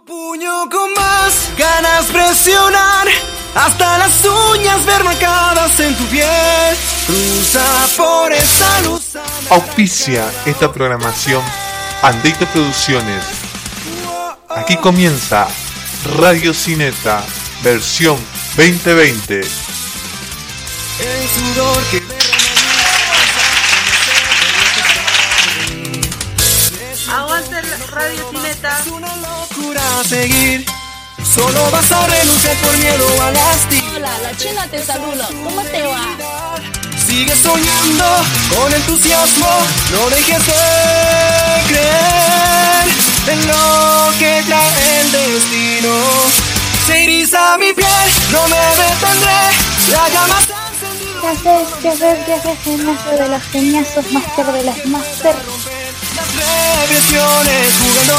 Puño con más ganas presionar hasta las uñas ver marcadas en tu piel. Cruza por esa luz. Auspicia esta programación Andito Producciones. Aquí comienza Radio Cineta, versión 2020. El sudor que aguante Radio Cineta. es una locura seguir. Solo vas a renunciar por miedo a lastimar. Hola, la China te saluda. ¿Cómo te va? Sigue soñando con entusiasmo. No dejes de creer en lo que trae el destino. Se eriza mi piel, no me detendré. La llama está encendida. Viajes en medio de los geniazos, máster de las máster. Las represiones jugando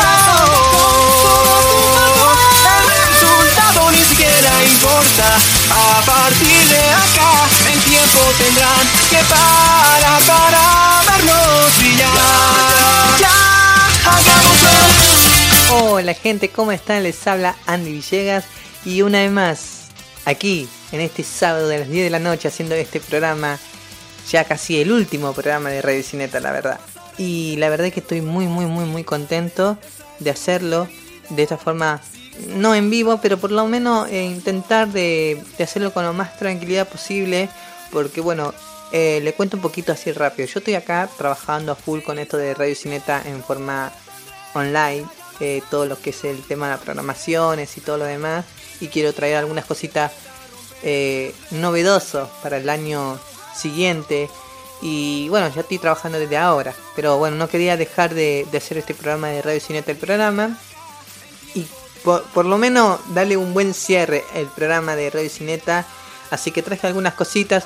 el resultado ni siquiera importa. A partir de acá el tiempo tendrán que parar para vernos brillar. Ya, hagámoslo. Hola gente, ¿cómo están? Les habla Andy Villegas y una vez más aquí en este sábado de las 10 de la noche haciendo este programa, ya casi el último programa de Radio Cineta, la verdad. Y la verdad es que estoy muy contento de hacerlo de esta forma, no en vivo, pero por lo menos intentar de hacerlo con lo más tranquilidad posible, porque bueno, le cuento un poquito así rápido. Yo estoy acá trabajando a full con esto de Radio Cineta en forma online, todo lo que es el tema de las programaciones y todo lo demás, y quiero traer algunas cositas novedosas para el año siguiente. Y bueno, ya estoy trabajando desde ahora, pero bueno, no quería dejar de hacer este programa de Radio Cineta, el programa, y por lo menos darle un buen cierre al programa de Radio Cineta. Así que traje algunas cositas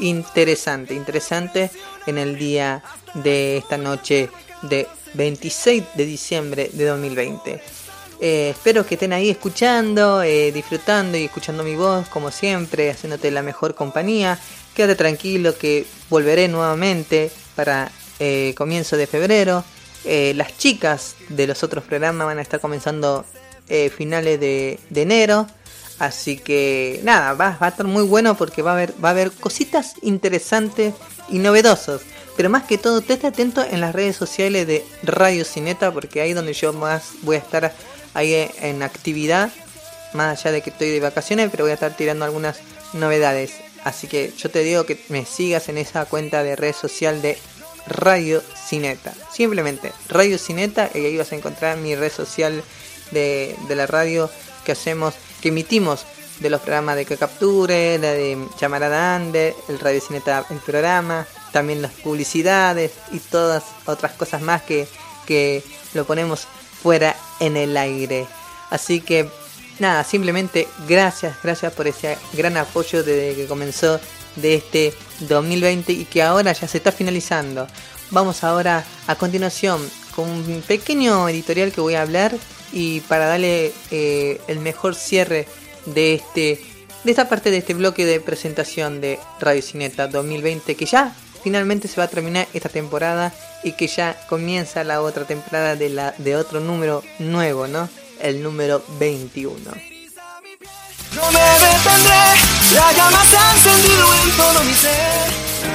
interesantes en el día de esta noche de 26 de diciembre de 2020. Espero que estén ahí escuchando, disfrutando y escuchando mi voz como siempre, haciéndote la mejor compañía. Quédate tranquilo que volveré nuevamente para comienzo de febrero. Las chicas de los otros programas van a estar comenzando finales de enero. Así que nada, va a estar muy bueno porque va a haber cositas interesantes y novedosas. Pero más que todo, esté atento en las redes sociales de Radio Cineta, porque ahí es donde yo más voy a estar ahí en actividad. Más allá de que estoy de vacaciones, pero voy a estar tirando algunas novedades. Así que yo te digo que me sigas en esa cuenta de red social de Radio Cineta. Simplemente Radio Cineta, y ahí vas a encontrar mi red social de la radio que hacemos, que emitimos de los programas de Que Capture, la de Llamarada Ande, el Radio Cineta, el programa, también las publicidades y todas otras cosas más que lo ponemos fuera en el aire. Así que nada, simplemente gracias por ese gran apoyo desde que comenzó de este 2020 y que ahora ya se está finalizando. Vamos ahora a continuación con un pequeño editorial que voy a hablar y para darle el mejor cierre de esta parte de este bloque de presentación de Radio Cineta 2020, que ya finalmente se va a terminar esta temporada y que ya comienza la otra temporada de otro número nuevo, ¿no? El número 21. No me detendré, la llama se ha encendido en todo mi ser.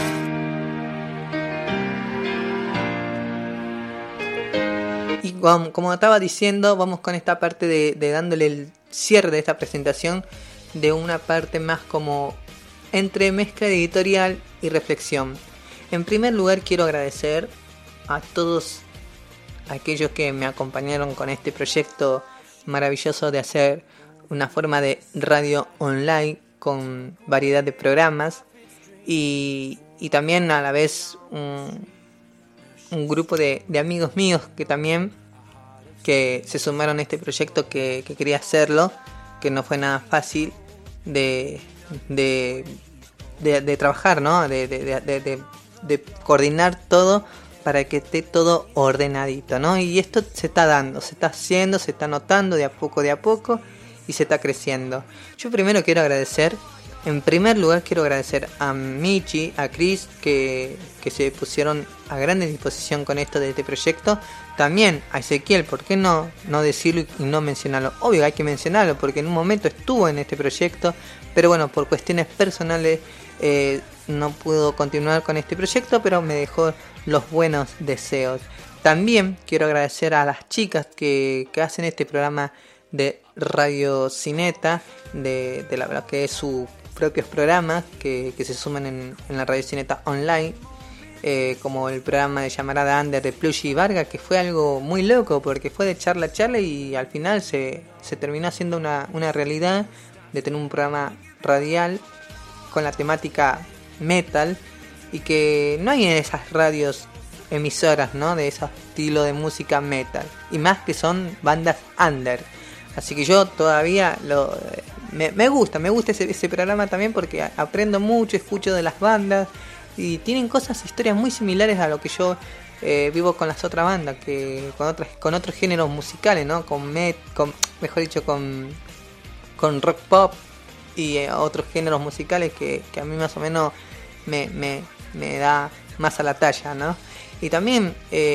Y como estaba diciendo, vamos con esta parte de dándole el cierre de esta presentación, de una parte más como entre mezcla editorial y reflexión. En primer lugar, quiero agradecer a todos aquellos que me acompañaron con este proyecto maravilloso de hacer una forma de radio online con variedad de programas y también a la vez un grupo de amigos míos que se sumaron a este proyecto que quería hacerlo, que no fue nada fácil de trabajar, ¿no? De coordinar todo para que esté todo ordenadito, ¿no? Y esto se está dando, se está haciendo, se está notando de a poco y se está creciendo. Yo primero quiero agradecer En primer lugar quiero agradecer a Michi, a Chris, que se pusieron a gran disposición con esto de este proyecto. También a Ezequiel, ¿por qué no decirlo y no mencionarlo? Obvio, hay que mencionarlo porque en un momento estuvo en este proyecto, pero bueno, por cuestiones personales no pudo continuar con este proyecto, pero me dejó los buenos deseos. También quiero agradecer a las chicas que hacen este programa de Radio Cineta, de la verdad que es sus propios programas que se suman en la Radio Cineta Online, como el programa de Llamarada Under de Plushy y Vargas, que fue algo muy loco porque fue de charla a charla y al final se terminó haciendo una realidad de tener un programa radial con la temática metal, y que no hay en esas radios emisoras, ¿no?, de ese estilo de música metal, y más que son bandas under. Así que yo todavía me gusta ese programa también porque aprendo mucho, escucho de las bandas y tienen historias muy similares a lo que yo vivo con las otras bandas, que con otros géneros musicales, ¿no? Con rock pop y otros géneros musicales que a mí más o menos me da más a la talla, ¿no? Y también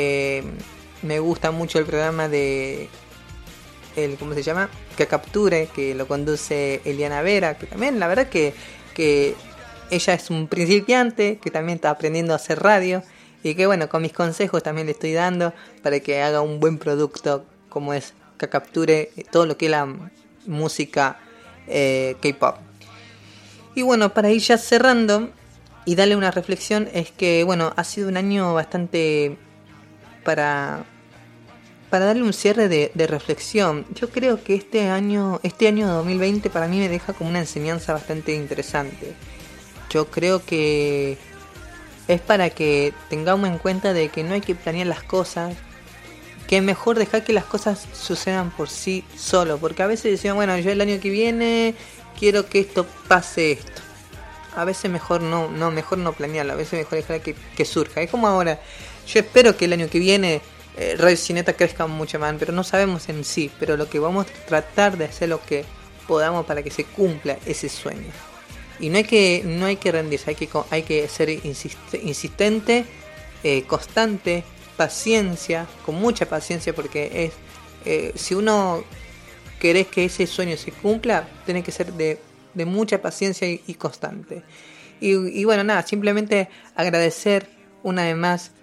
me gusta mucho el programa de ¿cómo se llama? Que Capture, que lo conduce Eliana Vera, que también la verdad que ella es un principiante que también está aprendiendo a hacer radio, y que bueno, con mis consejos también le estoy dando para que haga un buen producto como es Que Capture todo lo que es la música K-pop. Y bueno, para ir ya cerrando y darle una reflexión, es que bueno, ha sido un año bastante para darle un cierre de reflexión. Yo creo que este año 2020 para mí me deja como una enseñanza bastante interesante. Yo creo que es para que tengamos en cuenta de que no hay que planear las cosas, que es mejor dejar que las cosas sucedan por sí solo, porque a veces decimos, bueno, yo el año que viene quiero que esto pase esto. A veces mejor no planearlo, a veces mejor dejar que surja. Es como ahora, yo espero que el año que viene Radio Cineta crezca mucho más, pero no sabemos en sí, pero lo que vamos a tratar de hacer lo que podamos para que se cumpla ese sueño. Y no hay que rendirse, hay que ser insistente, constante, paciencia, con mucha paciencia, porque si uno querés que ese sueño se cumpla, tiene que ser de mucha paciencia y constante. Y bueno, nada, simplemente agradecer una vez más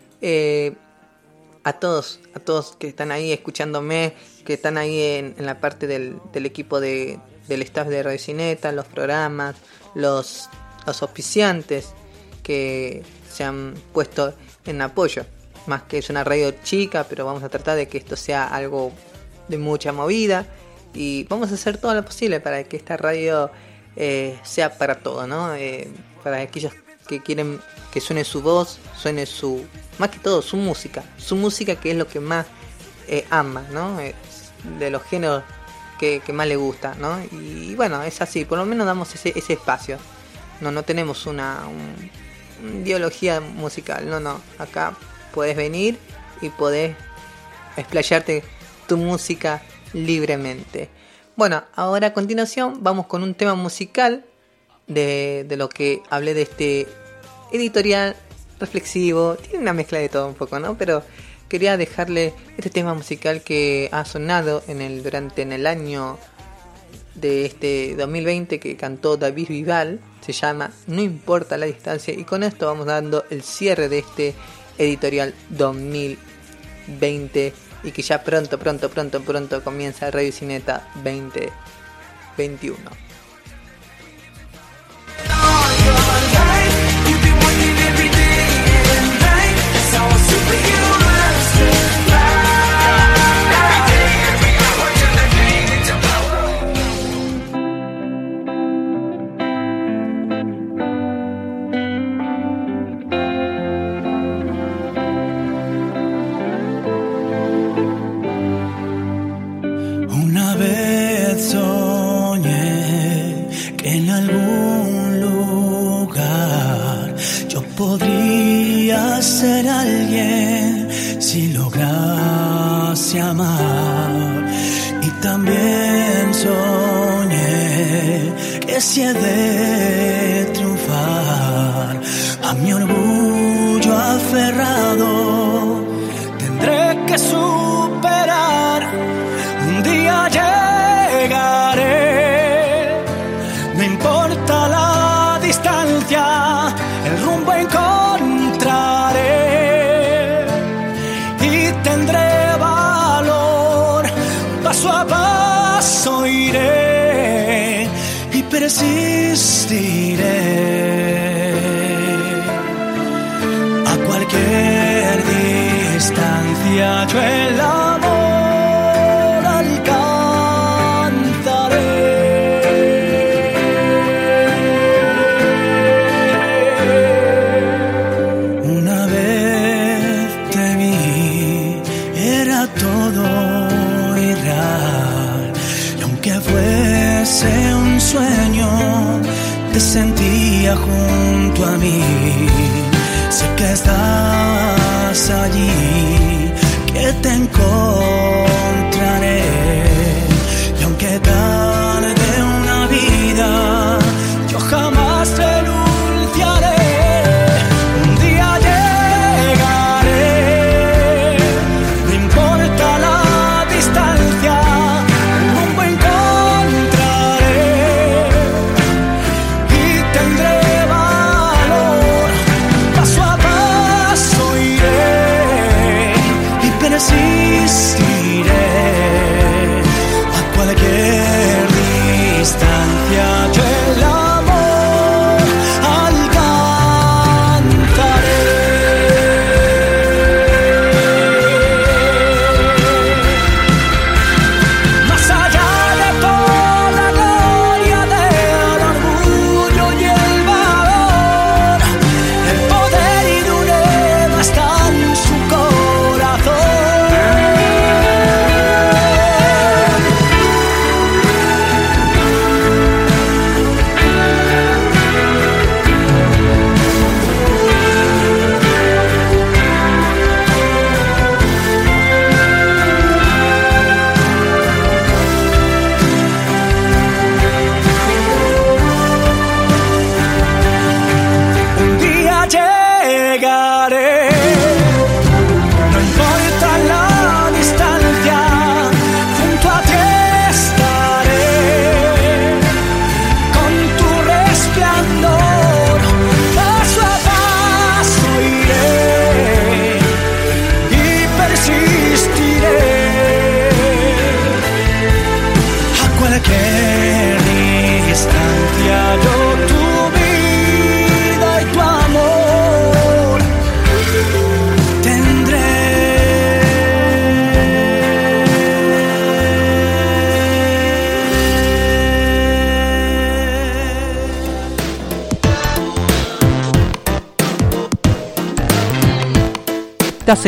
a todos que están ahí escuchándome, que están ahí en la parte del equipo del staff de Radio Cineta, los programas, los auspiciantes que se han puesto en apoyo. Más que es una radio chica, pero vamos a tratar de que esto sea algo de mucha movida, y vamos a hacer todo lo posible para que esta radio sea para todo, ¿no? Para aquellos que quieren que suene su voz, suene más que todo su música, que es lo que más ama, ¿no? De los géneros que más le gusta, ¿no? Y bueno, es así, por lo menos damos ese espacio. No tenemos una ideología musical, no. Acá podés venir y podés explayarte tu música libremente. Bueno, ahora a continuación vamos con un tema musical de lo que hablé de este editorial reflexivo. Tiene una mezcla de todo un poco, ¿no? Pero quería dejarle este tema musical que ha sonado durante el año de este 2020, que cantó David Bisbal. Se llama No importa la distancia, y con esto vamos dando el cierre de este editorial 2020, y que ya pronto comienza Radio Cineta 2021. Una vez soñé que en algún lugar yo podría ser alguien si lograse amar. Y también soñé que si he de paso a paso iré y persistiré. A cualquier distancia yo el amor alcanzaré. Una vez te vi, era todo irreal, y aunque fuese un sueño, te sentía junto a mí. Sé que estás allí, que te encontraré, y aunque tarde una vida, yo jamás renunciaré. Un día llegaré, no importa la distancia, el rumbo encontraré y tendré valor. Paso a paso iré y persistiré. A cualquier distancia yo el amor alcanzaré. Más allá de toda gloria, del orgullo y el valor, el poder y dureza está en su corazón. Un día llegaré, no importa la distancia, junto a ti estaré, con tu resplandor. Paso a paso iré y persistiré. A cualquier distancia yo tu vida y tu amor tendré. Estás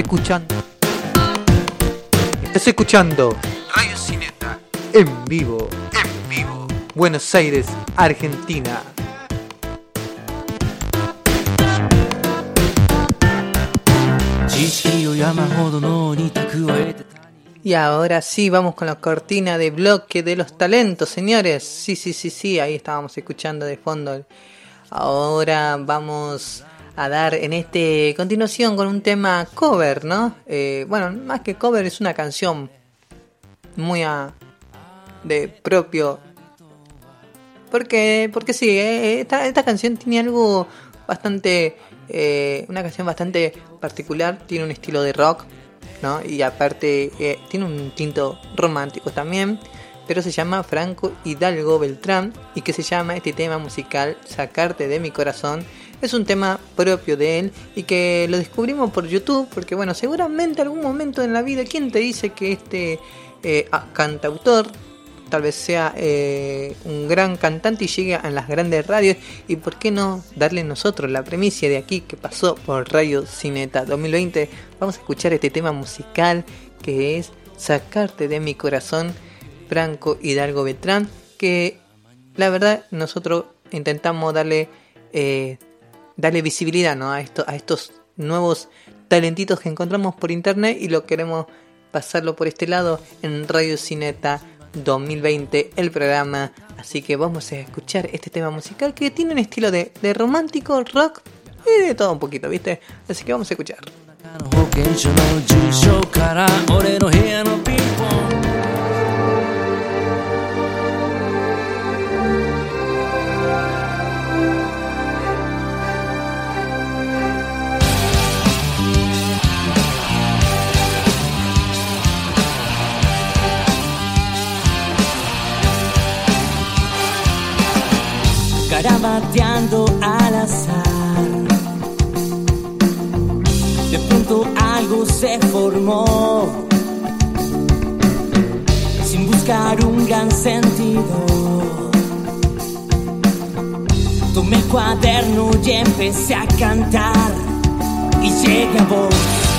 escuchando Radio Cineta en vivo, Buenos Aires, Argentina. Y ahora sí, vamos con la cortina de bloque de los talentos, señores. Sí, ahí estábamos escuchando de fondo. Ahora vamos a dar en continuación con un tema cover, ¿no? Bueno, más que cover, es una canción muy de propio. Porque sí, esta canción tiene algo bastante, una canción bastante particular, tiene un estilo de rock, ¿no? Y aparte tiene un tinto romántico también, pero se llama Franco Hidalgo Beltrán, y que se llama este tema musical Sacarte de mi corazón. Es un tema propio de él y que lo descubrimos por YouTube, porque bueno, seguramente algún momento en la vida, ¿quién te dice que este cantautor tal vez sea un gran cantante y llegue a las grandes radios? Y por qué no darle nosotros la premicia de aquí que pasó por Radio Cineta 2020. Vamos a escuchar este tema musical que es Sacarte de mi corazón, Franco Hidalgo Beltrán, que la verdad nosotros intentamos darle visibilidad, ¿no? a estos nuevos talentitos que encontramos por internet, y lo queremos pasarlo por este lado en Radio Cineta 2020, el programa. Así que vamos a escuchar este tema musical que tiene un estilo de romántico, rock y de todo un poquito, ¿viste? Así que vamos a escuchar. garabateando al azar. De pronto algo se formó, sin buscar un gran sentido. Tomé el cuaderno y empecé a cantar, y llegué a vos.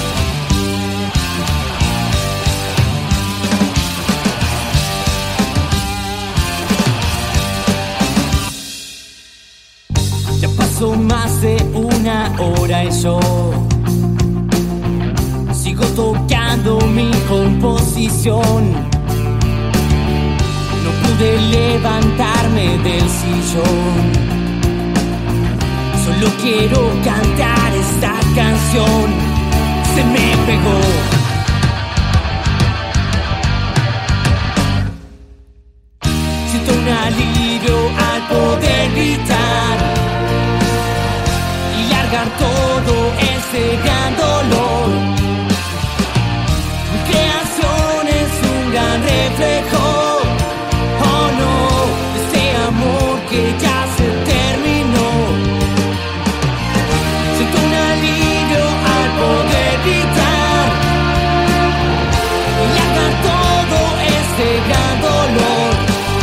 Ya pasó más de una hora y yo sigo tocando mi composición. No pude levantarme del sillón. Solo quiero cantar esta canción. Se me pegó. Siento un alivio al poder gritar y largar todo ese gran dolor. Mi creación es un gran reflejo, oh no, de este amor que ya se terminó. Siento un alivio al poder gritar y largar todo este gran dolor.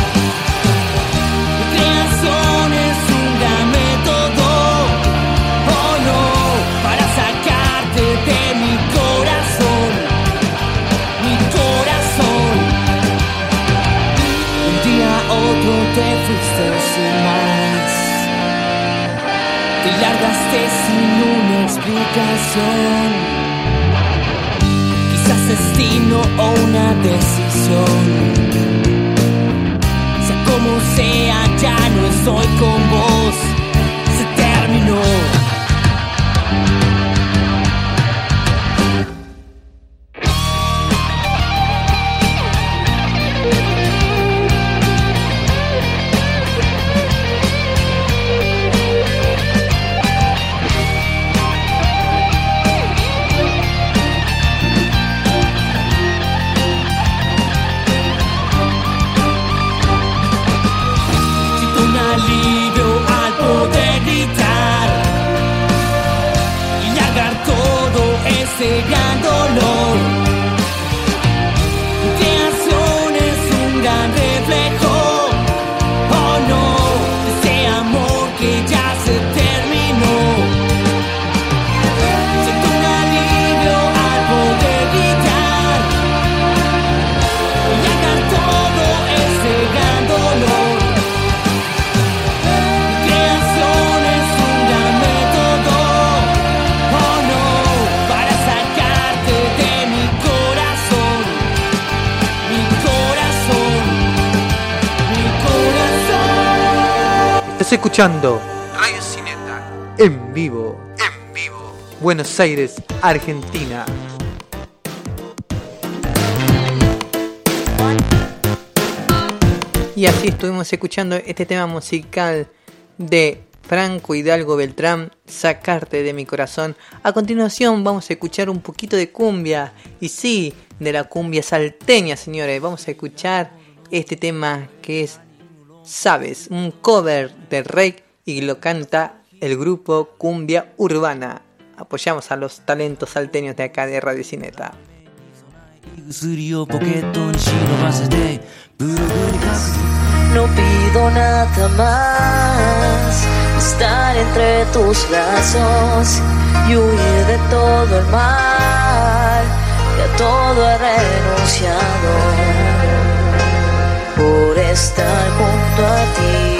Mi creación es un gran método, oh no, para sacarte de mi corazón, mi corazón. Un día a otro te fuiste sin más, te largaste sin una explicación. Quizás destino o una decisión. Sea como sea, ya no estoy con vos. Se terminó. Siento un alivio al poder gritar y largar todo ese gran dolor. Mi creación es un gran reflejo, oh no, de ese amor que ya se terminó. Siento un alivio al poder gritar y largar todo ese gran dolor. Mi creación es un gran método, oh no, para sacarte de mi corazón, mi corazón, mi corazón. Estás escuchando Radio Cineta en vivo, Buenos Aires, Argentina. Y así estuvimos escuchando este tema musical de Franco Hidalgo Beltrán, Sacarte de mi corazón. A continuación vamos a escuchar un poquito de cumbia, y sí, de la cumbia salteña, señores. Vamos a escuchar este tema que es Sabes, un cover de Rey, y lo canta el grupo Cumbia Urbana. Apoyamos a los talentos salteños de acá de Radio Cineta. 薬をポケットに忍ばせてブログに書く No pido nada más, estar entre tus brazos y huir de todo el mal, que a todo he renunciado por estar junto a ti.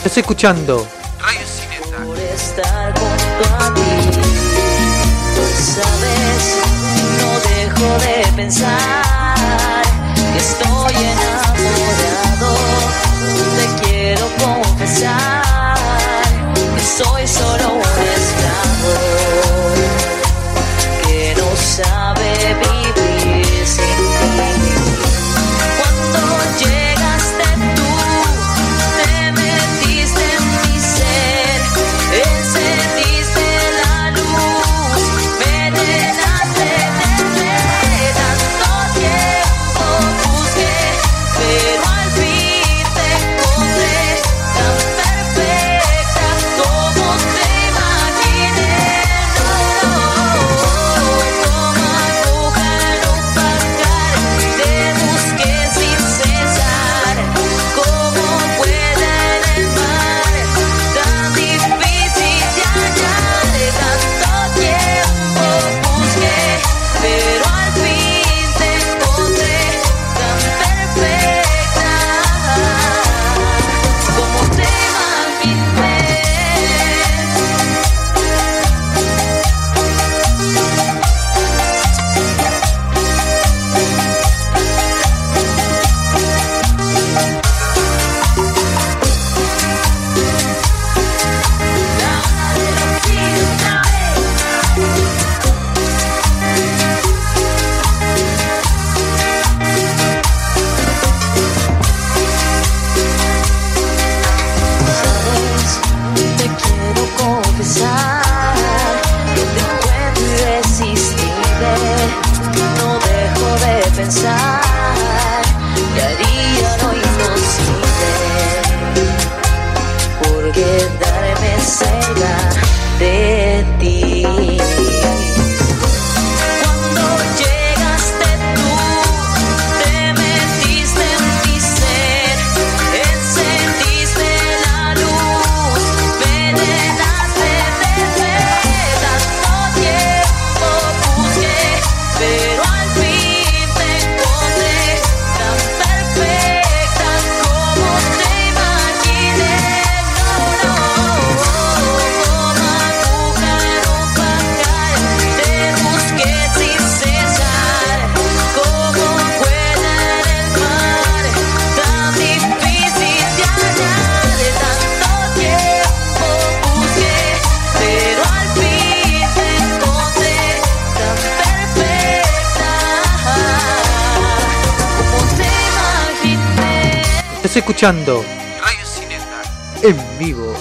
Estás escuchando Radio Cineta. Por estar junto a ti, sabes, no dejo de pensar que estoy enamorado. Te quiero confesar que soy solo un esclavo que no sabe vivir sin ti. Cuando llegaste tú, te metiste en mi ser, encendiste la luz, me llenaste de fe. Tanto tiempo busqué, pero al fin te encontré tan perfecta como te imaginé. Toma aguja en un pajar, te busqué sin cesar, como pueda en el mar, tan difícil de hallar. Tanto tiempo busqué, pero al fin te encontré tan perfecta como te imaginé. Sabes, te quiero confesar que te encuentro irresistible. No dejo de pensar que haría lo imposible por quedarme cerca de ti. Cuando llegaste tú, te metiste en mi ser, encendiste la luz, me llenaste de fe. Tanto tiempo busqué, pero al fin te encontré tan perfecta como te imaginé. Como aguja en un pajar, te busqué sin cesar, como huella en el mar, tan difícil de hallar. Tanto tiempo busqué, pero al fin te encontré tan perfecta como te imaginé. Estás escuchando Radio Cineta. en vivo.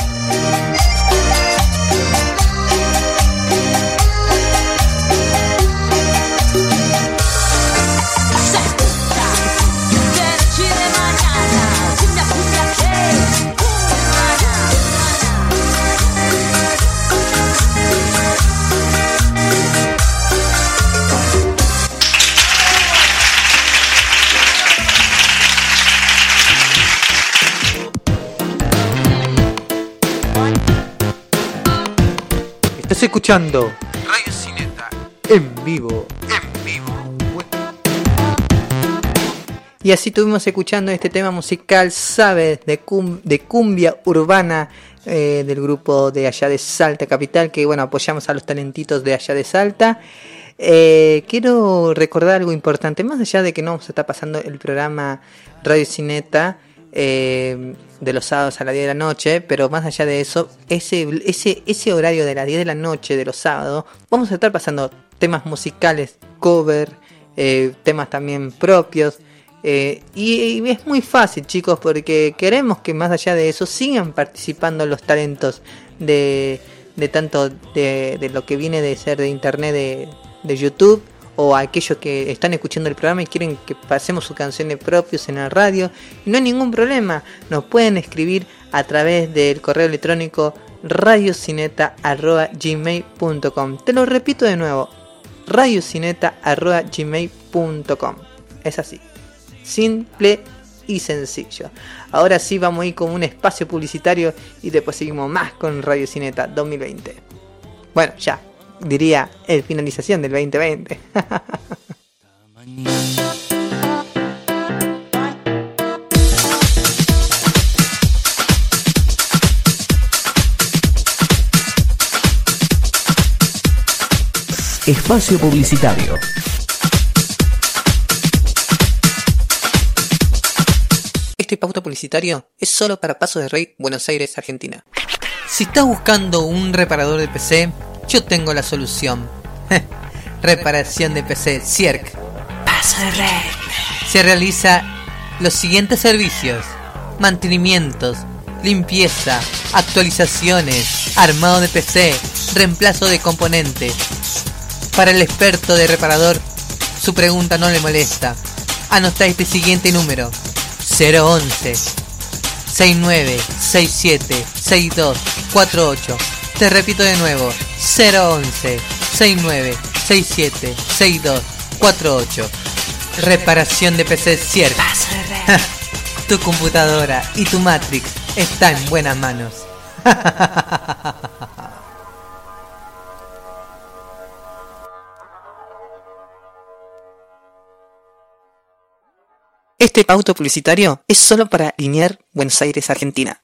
Estás escuchando Radio Cineta. en vivo. En vivo. Y así estuvimos escuchando este tema musical, ¿sabes? De cumbia urbana del grupo de allá de Salta Capital, que bueno, apoyamos a los talentitos de allá de Salta. Quiero recordar algo importante, más allá de que no se está pasando el programa Radio Cineta de los sábados a las 10 de la noche, pero más allá de eso, ese horario de las 10 de la noche de los sábados, vamos a estar pasando temas musicales, cover, temas también propios. Y es muy fácil, chicos, porque queremos que más allá de eso sigan participando los talentos de tanto de lo que viene de ser de internet, de YouTube, o aquellos que están escuchando el programa y quieren que pasemos sus canciones propias en la radio. Y no hay ningún problema, nos pueden escribir a través del correo electrónico radiocineta@gmail.com. Te lo repito de nuevo, radiocineta@gmail.com. Es así, simple y sencillo. Ahora sí vamos a ir con un espacio publicitario y después seguimos más con Radio Cineta 2020. Bueno, ya diría el finalización del 2020. Espacio publicitario. Este pauta publicitario es solo para Paso de Rey, Buenos Aires, Argentina. Si estás buscando un reparador de PC, yo tengo la solución. Reparación de PC CIERC. Paso de Rey. Se realiza los siguientes servicios: mantenimientos, limpieza, actualizaciones, armado de PC, reemplazo de componentes. Para el experto de reparador, su pregunta no le molesta. Anota este siguiente número: 011 69 67 62 48. Te repito de nuevo: 011 69 67 62 48. Reparación de PC CIERC. Tu computadora y tu Matrix está en buenas manos. Este pauta publicitario es solo para Linier, Buenos Aires, Argentina.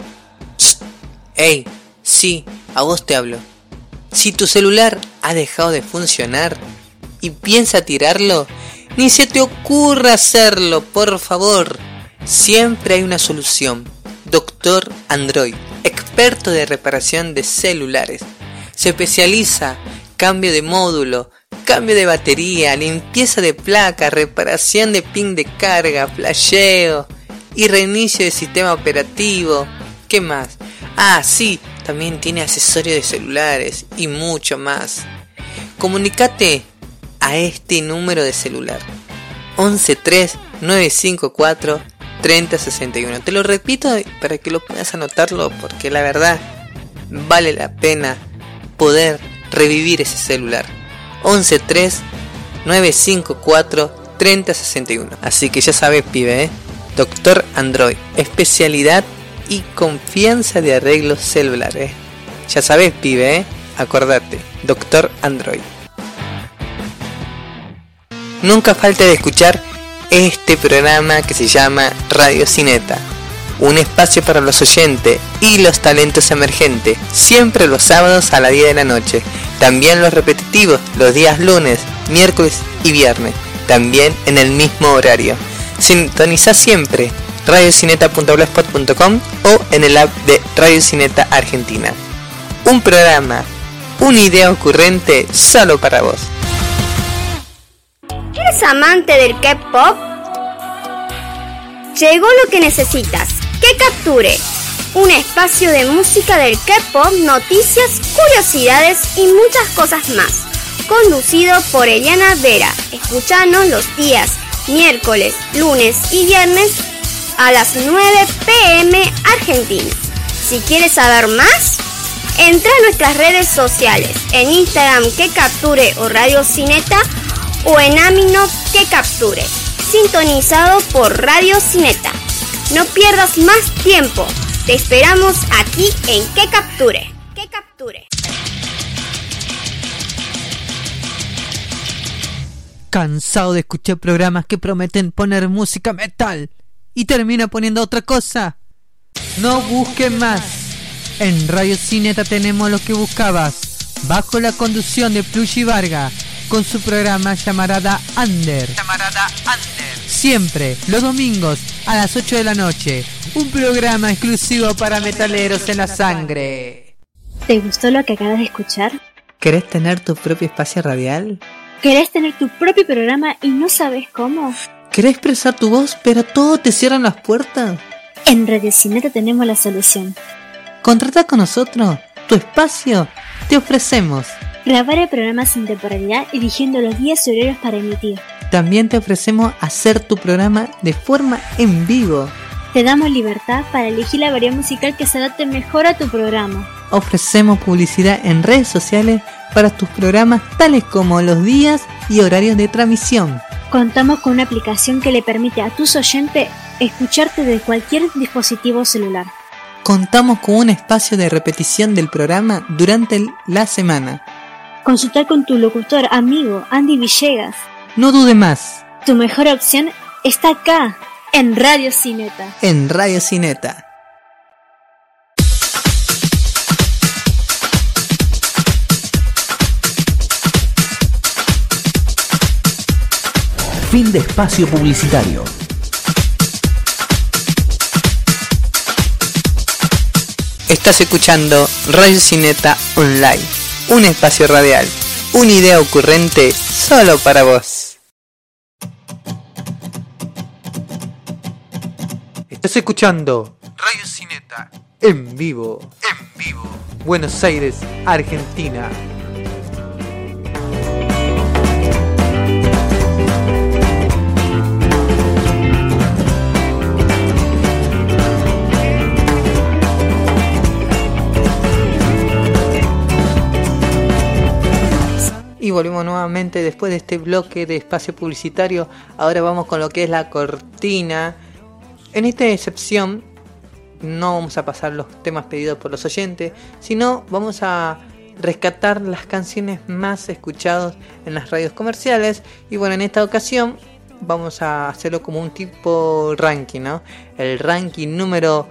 Hey, sí, a vos te hablo. Si tu celular ha dejado de funcionar y piensa tirarlo, ni se te ocurra hacerlo, por favor. Siempre hay una solución. Dr. Android, experto de reparación de celulares. Se especializa cambio de módulo, cambio de batería, limpieza de placa, reparación de pin de carga, flasheo y reinicio de sistema operativo. ¿Qué más? Ah, sí, también tiene accesorios de celulares y mucho más. Comunícate a este número de celular: 113 954 3061. Te lo repito para que lo puedas anotarlo, porque la verdad vale la pena poder revivir ese celular. 113 954 3061. Así que ya sabes, pibe, Dr. Android, especialidad y confianza de arreglos celulares. Ya sabes, pibe, acordate, Dr. Android. Nunca falte de escuchar este programa que se llama Radio Cineta, un espacio para los oyentes y los talentos emergentes, siempre los sábados a las 10 de la noche, también los repetitivos los días lunes, miércoles y viernes, también en el mismo horario. Sintoniza siempre radiocineta.blogspot.com o en el app de Radio Cineta Argentina. Un programa, una idea ocurrente solo para vos. ¿Eres amante del K-pop? Llegó lo que necesitas. Que Capture, un espacio de música del K-pop, noticias, curiosidades y muchas cosas más. Conducido por Eliana Vera. Escuchanos los días miércoles, lunes y viernes a las 9 p.m. Argentina. Si quieres saber más, entra a nuestras redes sociales, en Instagram Que Capture o Radio Cineta, o en Amino Que Capture, sintonizado por Radio Cineta. No pierdas más tiempo, te esperamos aquí en Que Capture. Que Capture. Cansado de escuchar programas que prometen poner música metal y termina poniendo otra cosa. No busques más. En Radio Cineta tenemos lo que buscabas, bajo la conducción de Plushi Varga, con su programa Llamarada Under. Siempre los domingos a las 8 de la noche. Un programa exclusivo para metaleros en la sangre. ¿Te gustó lo que acabas de escuchar? ¿Querés tener tu propio espacio radial? ¿Querés tener tu propio programa y no sabes cómo? ¿Querés expresar tu voz pero todo te cierran las puertas? En Radio Cineta tenemos la solución. Contrata con nosotros tu espacio. Te ofrecemos grabar el programa sin temporalidad, eligiendo los días y horarios para emitir. También te ofrecemos hacer tu programa de forma en vivo. Te damos libertad para elegir la variedad musical que se adapte mejor a tu programa. Ofrecemos publicidad en redes sociales para tus programas, tales como los días y horarios de transmisión. Contamos con una aplicación que le permite a tus oyentes escucharte de cualquier dispositivo celular. Contamos con un espacio de repetición del programa durante la semana. Consultar con tu locutor amigo Andy Villegas. No dude más. Tu mejor opción está acá, en Radio Cineta. En Radio Cineta. Fin de espacio publicitario. Estás escuchando Radio Cineta Online, un espacio radial, una idea ocurrente solo para vos. Estás escuchando Radio Cineta en vivo, en vivo. Buenos Aires, Argentina. Y volvemos nuevamente después de este bloque de espacio publicitario. Ahora vamos con lo que es la cortina. En esta excepción no vamos a pasar los temas pedidos por los oyentes, sino vamos a rescatar las canciones más escuchadas en las radios comerciales. Y bueno, en esta ocasión vamos a hacerlo como un tipo ranking, ¿no? El ranking número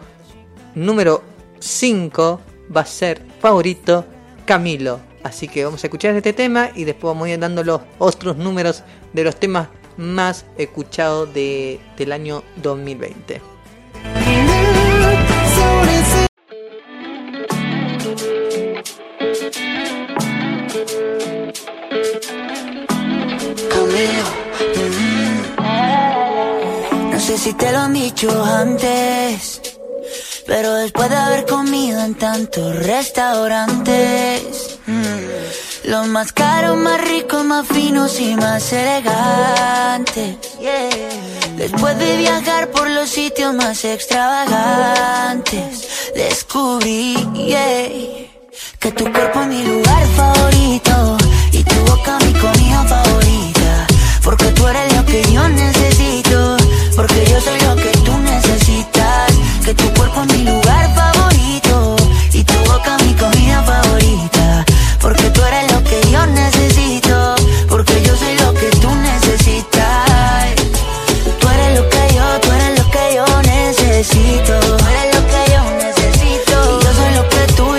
5 va a ser Favorito Camilo. Así que vamos a escuchar este tema y después vamos a ir dando los otros números de los temas más escuchados del año 2020. Camilo, no sé si te lo han dicho antes, pero después de haber comido en tantos restaurantes, los más caros, más ricos, más finos y más elegantes, después de viajar por los sitios más extravagantes, descubrí que tu cuerpo es mi lugar favorito y tu boca mi comida favorita, porque tú eres lo que yo necesito, porque yo soy lo que tú necesitas, que tu cuerpo es mi lugar favorito y tu boca mi comida favorita, porque tú eres lo que yo necesito, porque yo soy lo que tú necesitas. Tú eres lo que yo necesito, tú eres lo que yo necesito, y yo soy lo que tú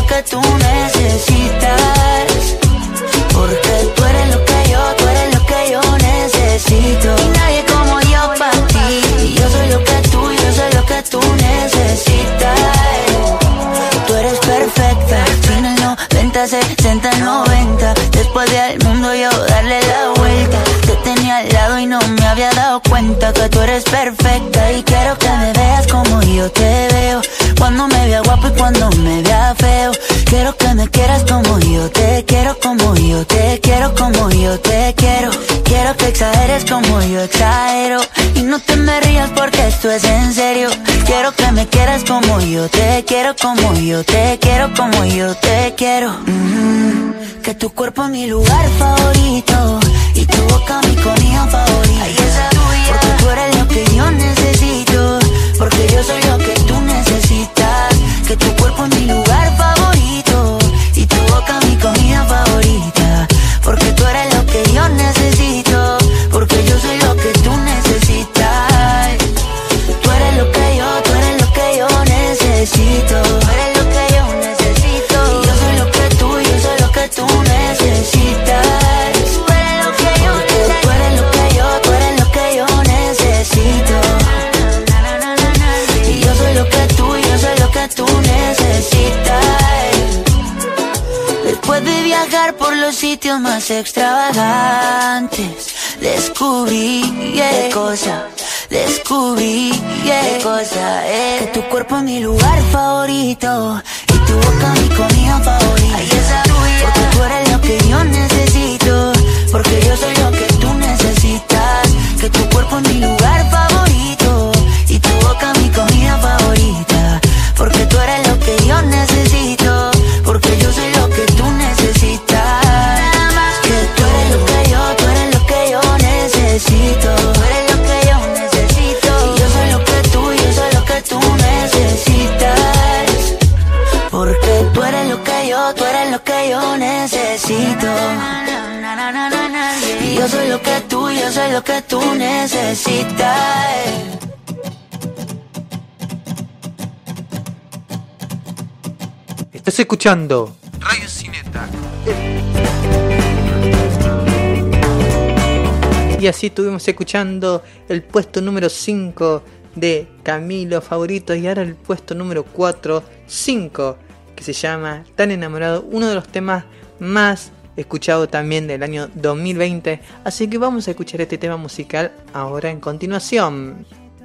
necesitas, porque tú eres lo que yo necesito, y nadie como yo para ti, y yo soy lo que tú necesitas. Tú eres perfecta, en el 90, 60, 90, después de al mundo yo darle la vuelta, te tenía al lado y no me había dado cuenta que tú eres perfecta, y quiero que me veas como yo te veo, cuando me vea guapo y cuando me vea feo, quiero que me quieras como yo te quiero, como yo te quiero, como yo te quiero, quiero que exageres como yo exagero, y no te me rías porque esto es en serio, quiero que me quieras como yo te quiero, como yo te quiero, como yo te quiero, que tu cuerpo es mi lugar favorito y tu boca mi comida favorita, porque tú eres lo que yo necesito, porque yo soy lo que tú necesitas, que tu cuerpo es mi lugar favorito y tu boca mi comida favorita, porque tú eres lo que yo necesito, porque yo soy lo que tú necesitas. Tú eres lo que yo necesito, tú eres lo que yo necesito, y yo soy lo que tú necesitas. Tú eres lo que yo necesito, tú eres lo que yo necesito, y yo soy lo que tú necesitas. Después de viajar por los sitios más extravagantes, descubrí qué cosa, que tu cuerpo es mi lugar favorito y tu boca mi comida favorita, porque tú eres lo que yo necesito, porque yo soy lo que tú necesitas, que tu cuerpo es mi lugar favorito y tu boca mi comida favorita, porque tú eres lo que yo necesito, porque yo soy lo que tú necesitas. Nada más que tú eres lo que yo necesito, tú eres lo que yo necesito, y yo soy lo que tú necesitas, porque tú eres lo que yo necesito, y yo soy lo que tú necesitas. Estás escuchando Radio Cineta. Y así estuvimos escuchando el puesto número 5 de Camilo Favorito. Y ahora el puesto número 5, que se llama Tan Enamorado, uno de los temas más escuchados también del año 2020. Así que vamos a escuchar este tema musical ahora en continuación.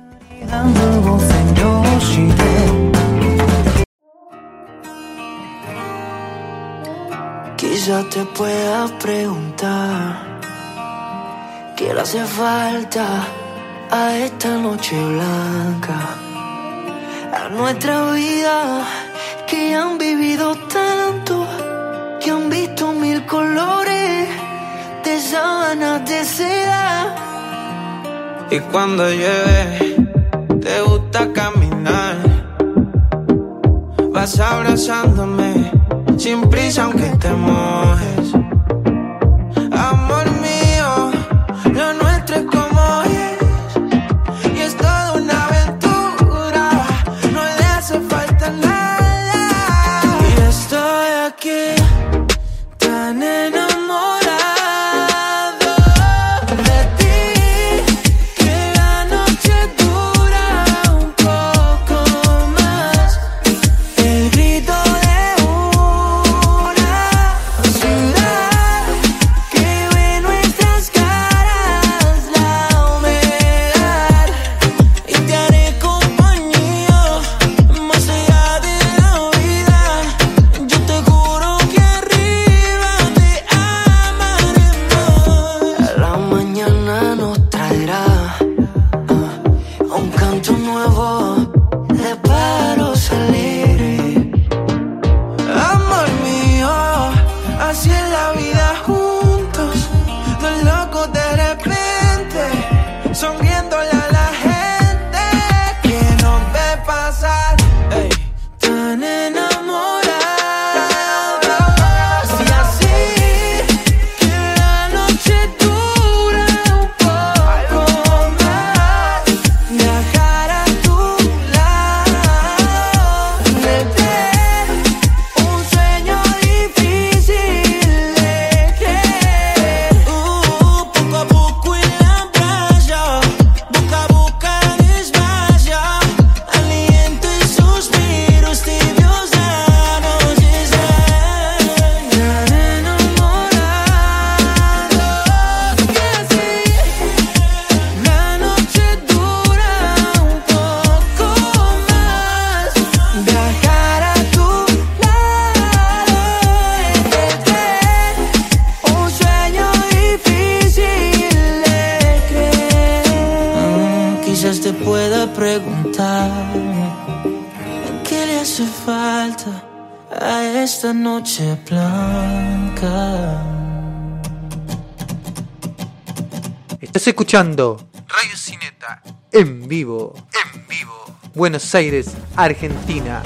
Quizá te pueda preguntar qué le hace falta a esta noche blanca, a nuestra vida, que han vivido tanto, que han visto 1000 colores de sábanas de seda. Y cuando llueve te gusta caminar, vas abrazándome sin prisa aunque te mojes. Amor mío, lo nuestro es como es, y es toda una aventura, no le hace falta nada. Y estoy aquí tan enamorado de ti, que la noche dura un poco más. El grito de una ciudad que ve nuestras caras, la humedad, y te haré compañía más allá de la vida. Yo te juro que arriba te amaré más. La mañana nos traerá un canto nuevo de pájaros alegres. Amor mío, así es la vida juntos, dos locos de repente, sonriéndole a la gente que nos ve pasar. Ey. Tan enamorados, y así que la noche dura un poco más. Viajar a tu lado, tener un sueño difícil de creer. Poco a poco en la playa, boca a boca desmaya, aliento y suspiros tibios ya nos llegan. Tan enamorados, que así la noche dura un poco más. Viajar a tu lado, tener un sueño difícil de creer. Quizás te pueda preguntar qué le hace falta a esta noche blanca. Estás escuchando Radio Cineta. en vivo, En vivo. Buenos Aires, Argentina.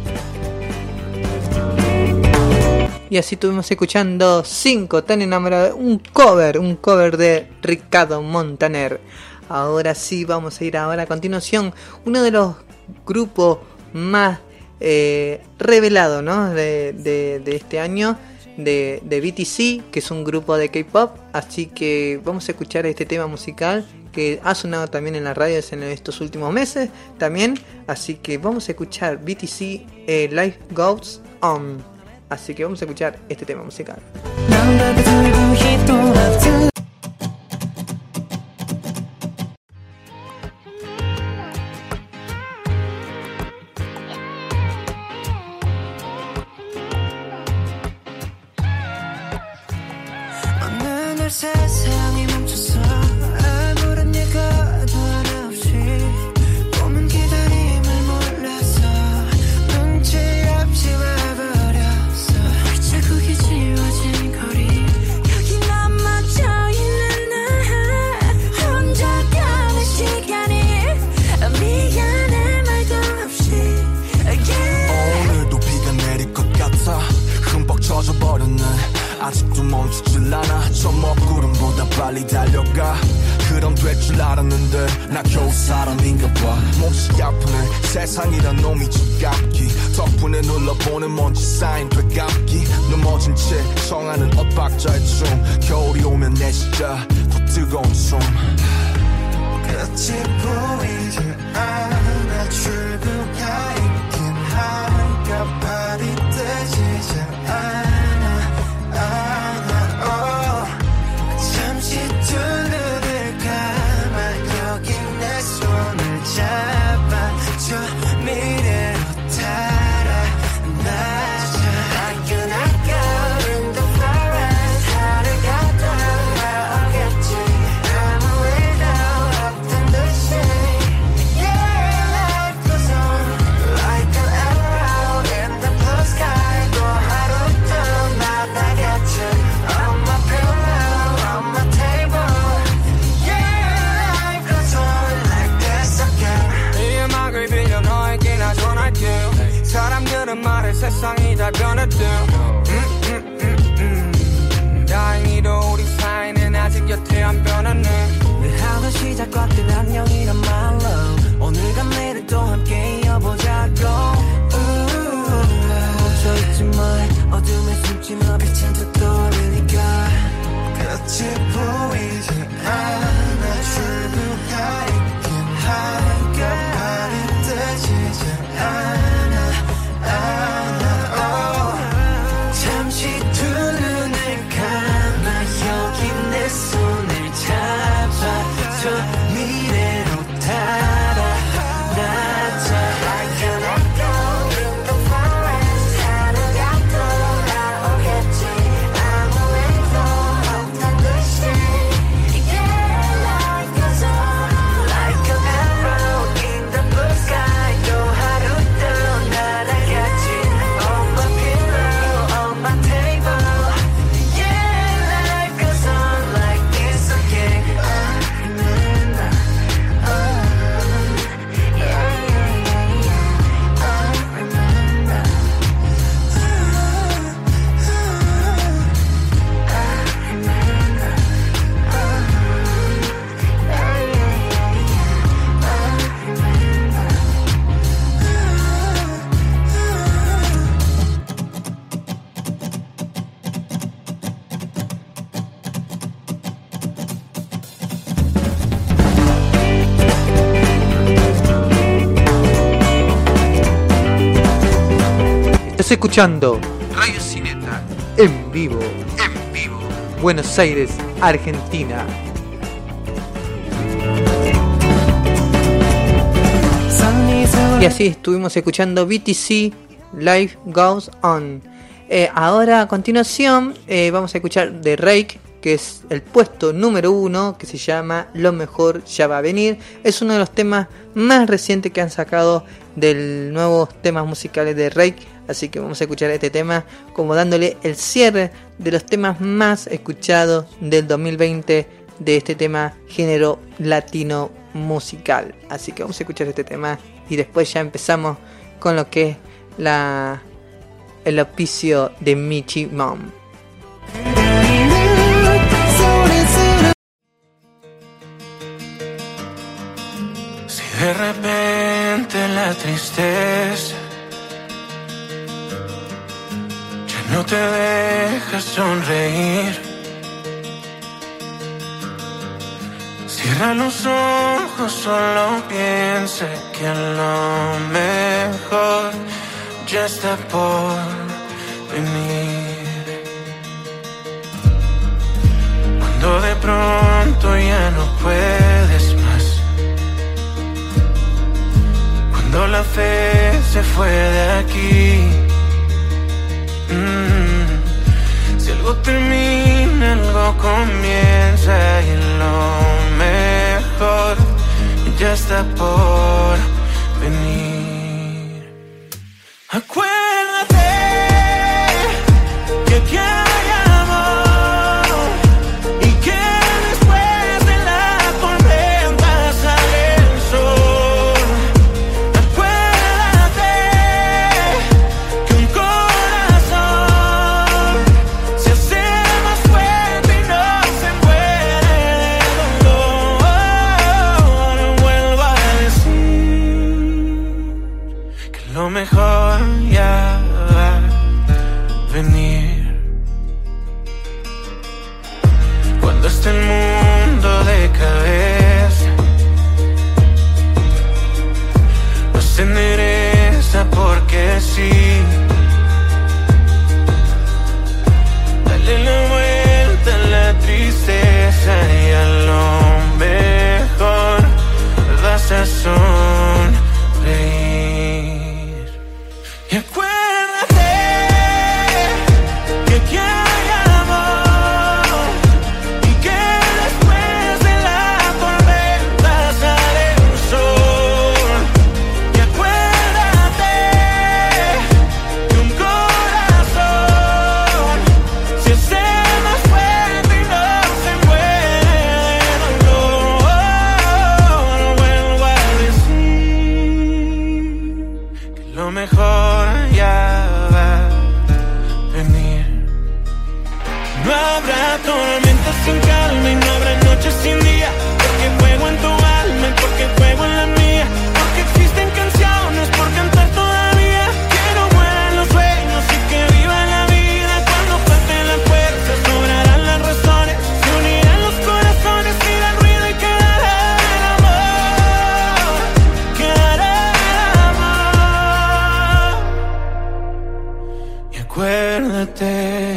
Y así estuvimos escuchando 5, Tan Enamorado, un cover de Ricardo Montaner. Ahora sí, vamos a ir ahora a continuación, uno de los grupos más revelados, ¿no? de este año, de BTC, que es un grupo de K-pop. Así que vamos a escuchar este tema musical que ha sonado también en las radios en estos últimos meses también. Así que vamos a escuchar BTC, Life Goes On. Así que vamos a escuchar este tema musical. 어느 날 세상이 멈췄어. 아무런 예고도 하나 없이 꿈은 기다림을 몰라서 눈치 없이 와버렸어. 자국이 지워진 거리, 여기 남아져 있는 나 혼자 가는 시간이 미안해 말도 없이. 오늘도 비가 내릴 것 같아. 흠뻑 젖어버렸네. 아직도 멈추질 않아. 저 먹구름보다 빨리 달려가. 그럼 될 줄 알았는데 나 겨우 사람인가 봐. 몹시 아프네. 세상이란 놈이 지갑기. 덕분에 눌러보는 먼지 쌓인 되감기. 넘어진 채 청하는 엇박자의 춤. 겨울이 오면 내 시자 더 뜨거운 숨 끝이 보이지 않아 출구가 있긴 할까 발이 뜨지 않아 잠시 두 눈을 감아 여기 내 손을 잡아줘 미래로 달아나자 I cannot go in the forest 하늘 갔다 나오겠지 아무 일도 없던 듯이 Yeah, life goes on like an arrow in the blue sky 또 하루도 나다겠지 On my pillow, on my table Yeah, life goes on like this again 이 음악을 빌려 너에게 나 전할게 사람들은 말해 세상이 다 변했대 다행히도 우리 사이는 아직 여태 안 변했네 늘 하루 시작과 끝 안녕이란 말로 오늘과 내일 또 함께 이어보자고 멈춰있지 마 어둠에 숨진 빛은 더 떠오르니까 끝이 보이지 않아 출구가 있긴 할까 발이 뜨지 않아 잠시 두 눈을 감아 여기 내 손을 잡아줘 미래로 달아나자 I cannot go in the forest 하늘 갖고 나오겠지 아무 일도 없던 듯이 Yeah, life goes on like an arrow in the blue sky 또 하루도 날아가지 On my pillow, on my table Yeah, life goes on like this again I remember yeah, yeah, yeah, yeah I remember Estás escuchando Radio Cineta. en vivo, En vivo. Buenos Aires, Argentina. Y así estuvimos escuchando BTC Life Goes On. Ahora a continuación vamos a escuchar de Rake, que es el puesto número 1, que se llama Lo Mejor Ya Va a Venir. Es uno de los temas más recientes que han sacado del nuevos temas musicales de Rake. Así que vamos a escuchar este tema como dándole el cierre de los temas más escuchados del 2020 de este tema género latino musical. Así que vamos a escuchar este tema y después ya empezamos con lo que es el auspicio de Michi Mom. Si de repente la tristeza ya no te deja sonreír, cierra los ojos, solo piensa que lo mejor ya está por venir. Cuando de pronto ya no puedes más, cuando la fe se fue de aquí, si algo termina, algo comienza y lo mejor ya está por venir. Acuérdate que aquí hay amor y que después de la tormenta sale el sol. Acuérdate que un corazón se hace más fuerte y no se muere de dolor. No vuelvo a decir que lo mejor ya va a venir. Cuando esté el mundo que sí. Dale la vuelta a la tristeza y a lo mejor vas a sonreír. Y acuérdate que aquí hay amor y que después de la tormenta sale un sol. Y acuérdate que un corazón se hace más fuerte y no se muere. No vuelvo a decir que lo mejor ya va a venir. No habrá tormentas sin calma y no habrá noches sin día, porque juego en tu alma y porque juego en la mía, porque existen canciones por cantar todavía. Que no mueran los sueños y que viva la vida. Cuando falte la fuerza sobrarán las razones, se unirán los corazones y el ruido y quedará el amor, quedará el amor. Y acuérdate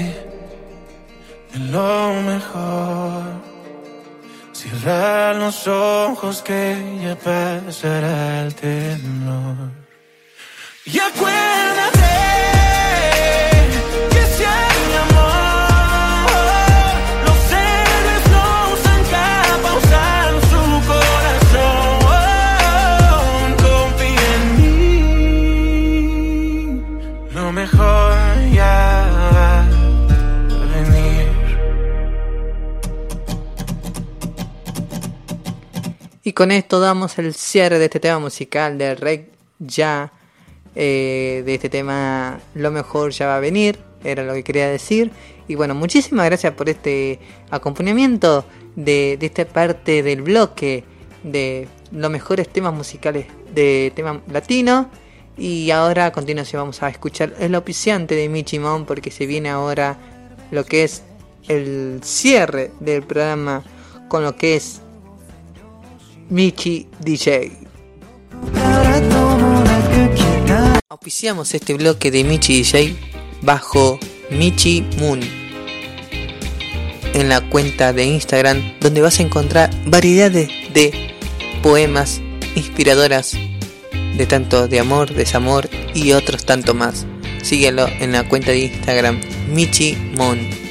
de lo mejor. Cierra los ojos que ya pasará el temblor. Y acuérdate que si hay amor, los héroes no usan capa, usan su corazón. Confía en mí, lo mejor ya va a venir. Y con esto damos el cierre de este tema musical de Rec Ya, de este tema Lo mejor ya va a venir, era lo que quería decir. Y bueno, muchísimas gracias por este acompañamiento de esta parte del bloque de los mejores temas musicales de tema latino. Y ahora a continuación vamos a escuchar El Auspiciante de Michi Mon, porque se viene ahora lo que es el cierre del programa con lo que es Michi DJ. Auspiciamos este bloque de Michi DJ bajo Michi Moon en la cuenta de Instagram, donde vas a encontrar variedades de poemas inspiradoras de tanto de amor, desamor y otros tanto más. Síguelo en la cuenta de Instagram Michi Moon.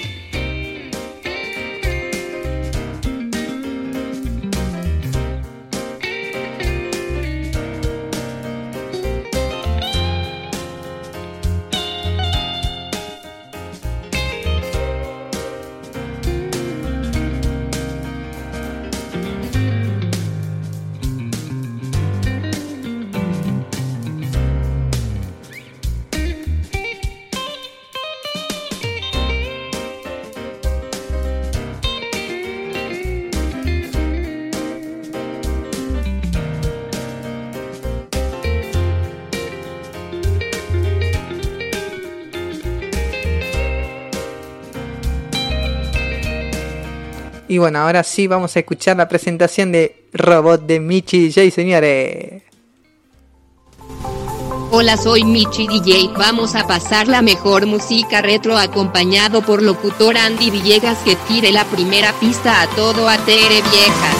Y bueno, ahora sí vamos a escuchar la presentación de Robot de Michi DJ, señores. Hola, soy Michi DJ. Vamos a pasar la mejor música retro acompañado por locutor Andy Villegas, que tire la primera pista a todo ATR viejas.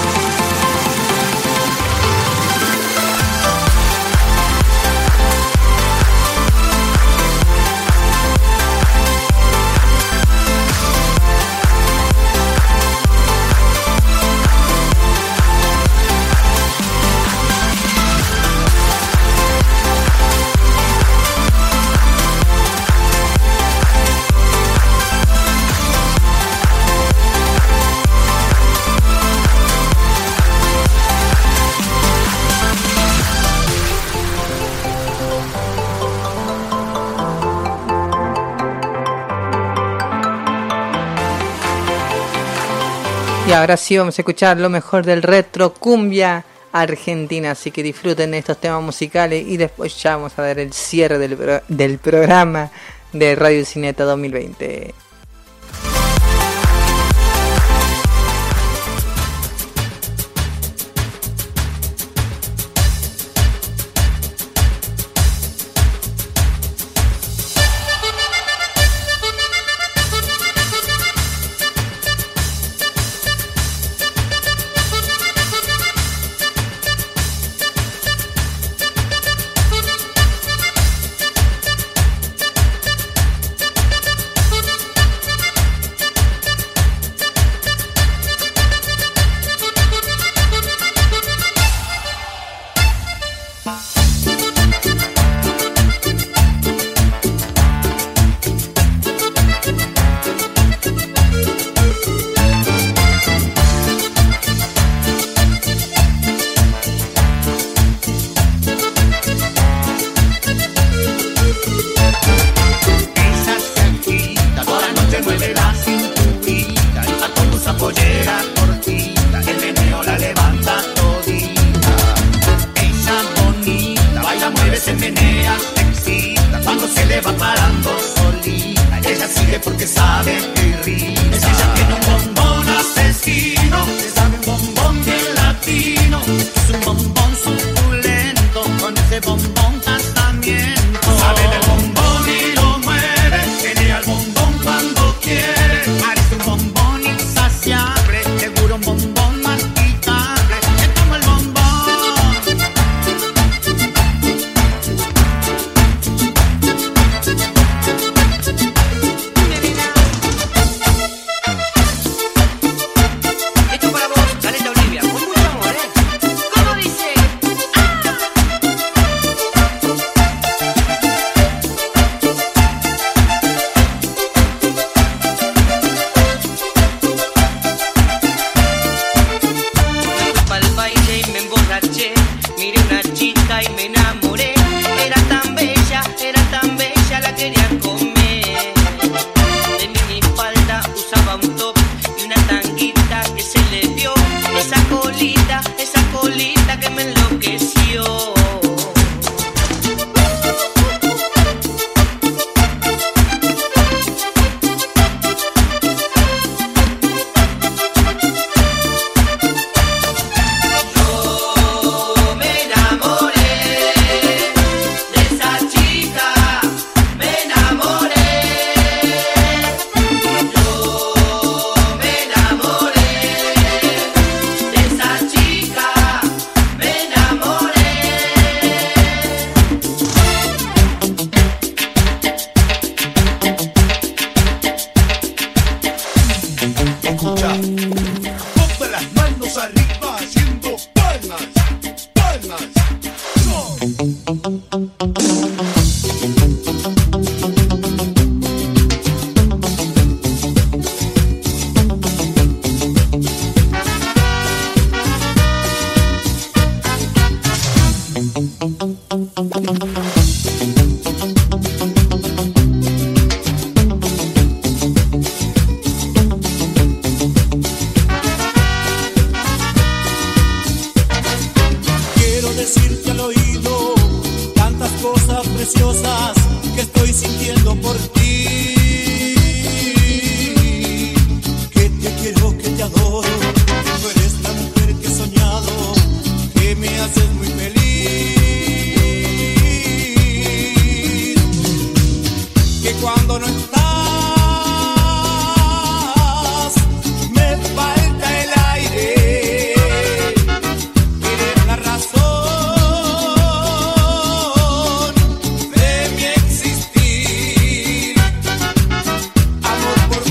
Y ahora sí vamos a escuchar lo mejor del retro cumbia argentina, así que disfruten de estos temas musicales y después ya vamos a dar el cierre del programa de Radio Cineta 2020. pollera cortita, el meneo la levanta todita. Ella bonita, baila, mueve, se menea, se excita. Cuando se le va parando solita, ella sigue porque sabe que irrita. Ella tiene un bombón asesino, se sabe un bombón bien latino. Es un bombón suculento, con ese bombón casamiento. Sabe del bombón y lo mueve, tiene al bombón cuando quiere. Parece un bombón insaciable, seguro un bombón masticable. Es como el bombón. Esto para vos, Caleta Olivia, con mucho amor, ¿eh? ¿Cómo dice? Pa'l baile y me emborraché, miré una chica y me enamoré. Era tan bella, la quería comer. De minifalda usaba un top y una tanguita que se le vio. Esa colita que me enloqueció. Yo me enamoré de esa chica, me enamoré. Yo me enamoré de esa chica, me enamoré. Escucha, todas las manos arriba haciendo palmas, palmas. Quiero decirte al oído tantas cosas preciosas que estoy sintiendo por ti. Que te quiero, que te adoro. Tú eres la mujer que he soñado, que me haces muy feliz. Que cuando no estás me falta el aire. Eres la razón de mi existir. Amor, por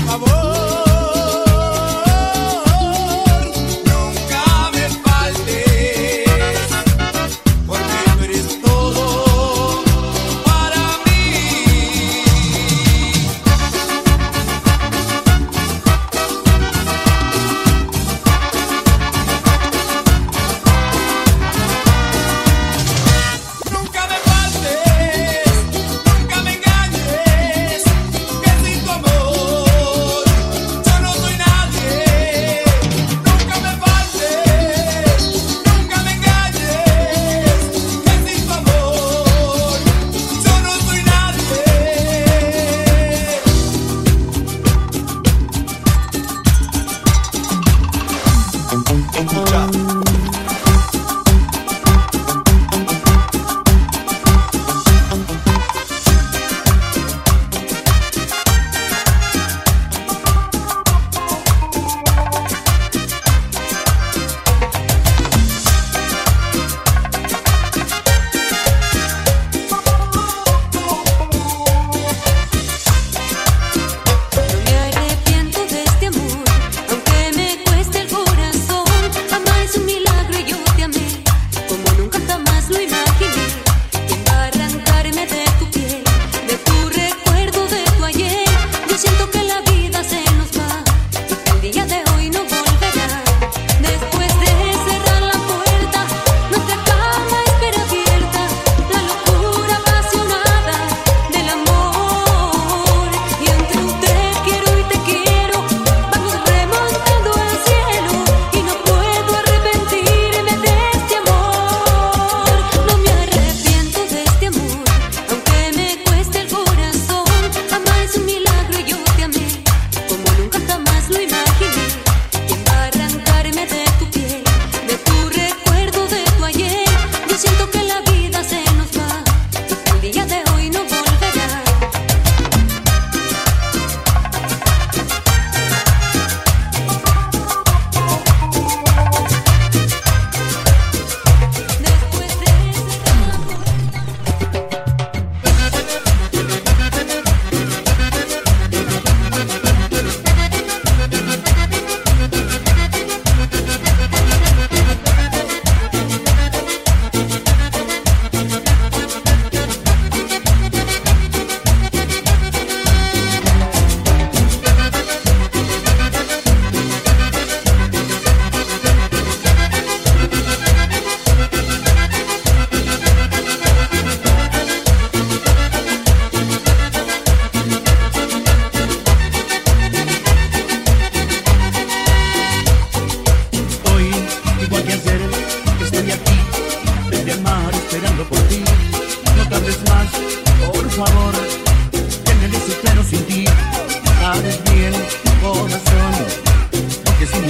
favor, nunca me faltes, porque tú eres todo para mí. Nunca me faltes, nunca me engañes, que sin tu amor yo no soy nadie. Nunca me faltes, nunca me engañes, que sin tu amor yo no soy nadie. Escucha. No me arrepiento de este amor, aunque me cueste el corazón. Jamás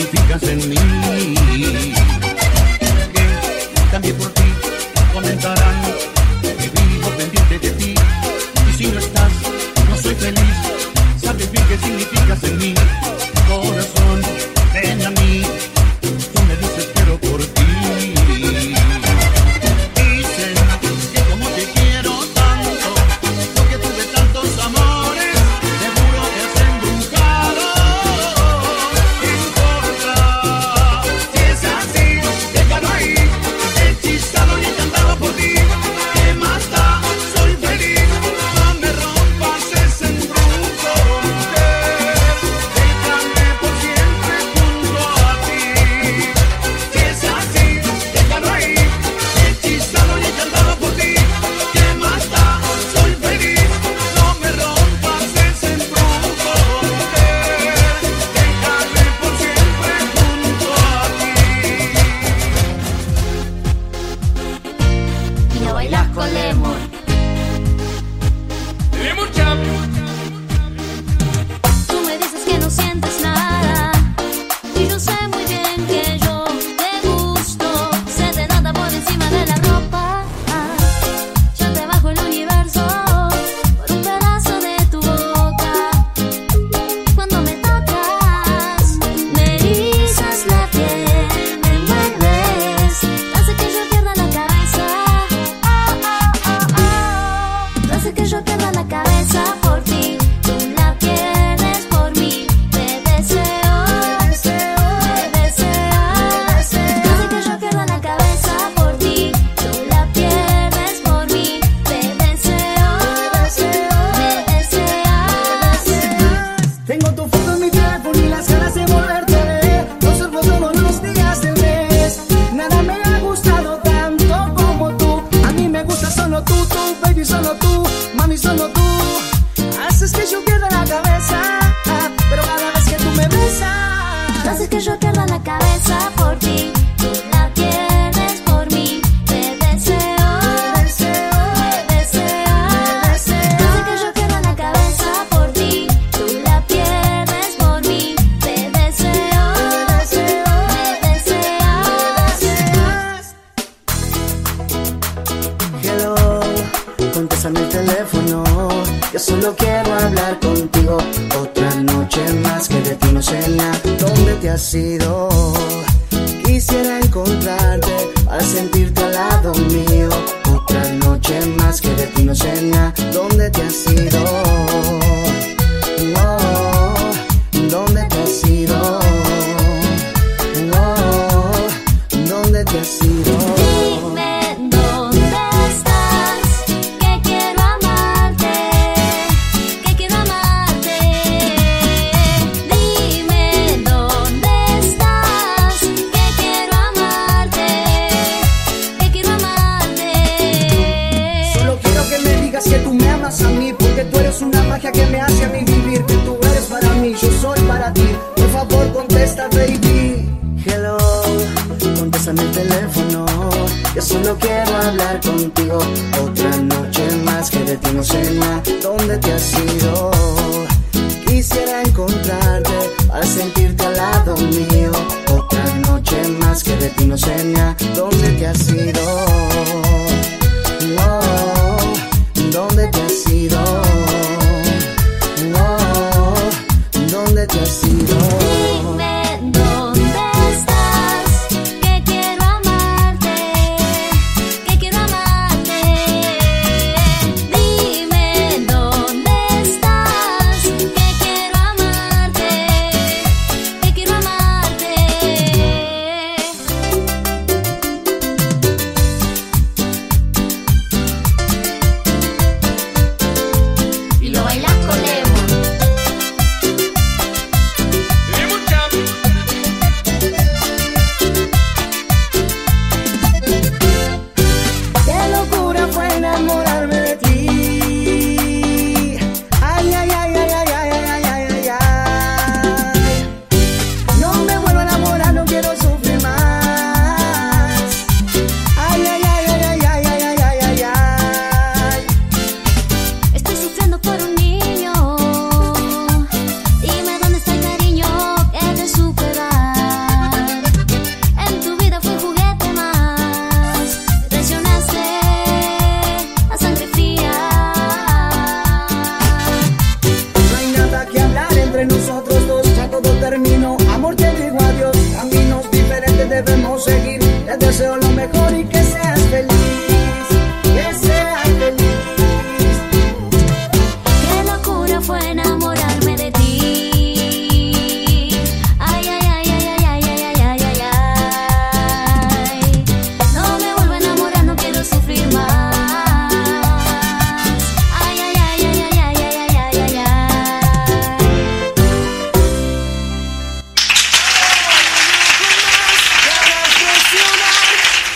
significas en mí. Que también por ti comentarán que vivo pendiente de ti. Y si no estás, no soy feliz. Sabes bien qué significas en mí. Corazón, ven a mí. Tú me dices quiero por ti. Dicen que como te quiero tanto, porque tuve tantos amores, seguro que has embrujado. ¿Qué importa? Si es así, déjalo ahí. Hechizado y encantado por ti. ¿Qué más da? Soy feliz. No me rompas ese embrujo, mujer. Déjame por siempre junto a ti. Si es así, déjalo ahí. Hechizado y encantado por ti. ¿Qué más da? Soy feliz. No me rompas ese embrujo, mujer. Déjame por siempre junto a ti. Y no bailas con Lemur. Lemur Chap. Tú me dices que no sientes nada. Y yo sé muy bien que yo te gusto. Se te nota por encima de la ropa. Yo te bajo el universo por un pedazo de tu boca. Cuando me tocas, me erizas la piel, me envuelves, hace que yo pierda la cabeza. Hace que yo pierda la cabeza por ti. Tú la pierdes por mí. Te deseo, me deseas. Hace que yo pierda la cabeza por ti. Tú la pierdes por mí. Te deseo, me deseas. Tengo tu foto en mi teléfono y las ganas de volverte a ver. Lo observo todos los días del mes. Nada me ha gustado tanto como tú. A mí me gusta solo tú, baby, solo tú, mami, solo tú. Haces que yo pierda la cabeza, pero cada vez que tú me besas, Haces que yo pierda la cabeza por ti. Tú la pierdes por mí. Te deseo, me deseas. Haces que yo pierda la cabeza por ti. Tú la pierdes por mí. Te deseo, me deseas. Hello, contéstame el teléfono. Yo solo quiero hablar contigo. Otra noche más que de ti no sé nada. ¿Dónde te has ido? Quisiera encontrarte para sentirte al lado mío. Otra noche más que de ti no sé nada. ¿Dónde te has ido? Oh, ¿dónde te has ido? Oh, ¿dónde te has ido? Dime dónde estás, que quiero amarte, que quiero amarte. Dime dónde estás, que quiero amarte, que quiero amarte. Solo quiero que me digas que tú me amas a mí, porque tú eres una magia que me hace a mí vivir. Que tú eres para mí, yo soy para ti. Por favor, contesta, baby. Hello, contéstame el teléfono. Yo solo quiero hablar contigo. Otra noche más que de ti no sé nada. ¿Dónde te has ido? Quisiera encontrarte para sentirte al lado mío. Otra noche más que de ti no sé nada. ¿Dónde te has ido? Oh, ¿dónde te has ido? Oh, ¿dónde te has ido? Dime dónde estás, que quiero amarte, que quiero amarte. Dime dónde estás, que quiero amarte, que quiero amarte.